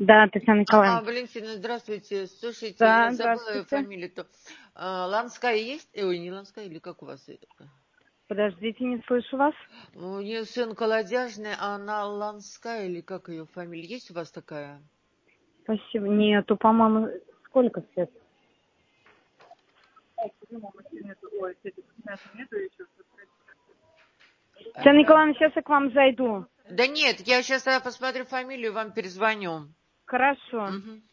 Да, Татьяна Николаевна. Валентина, здравствуйте. Слушайте, Да, я забыла здравствуйте. фамилию-то. Ланская есть? Ой, не Ланская, или как у вас это? Подождите, не слышу вас. У нее сын колодяжный, а она Ланская, или как ее фамилия? Есть у вас такая? Спасибо. Нету, по-моему, сколько сейчас? Татьяна Николаевна, сейчас я к вам зайду. Да нет, я сейчас посмотрю фамилию, вам перезвоню. Хорошо. Угу.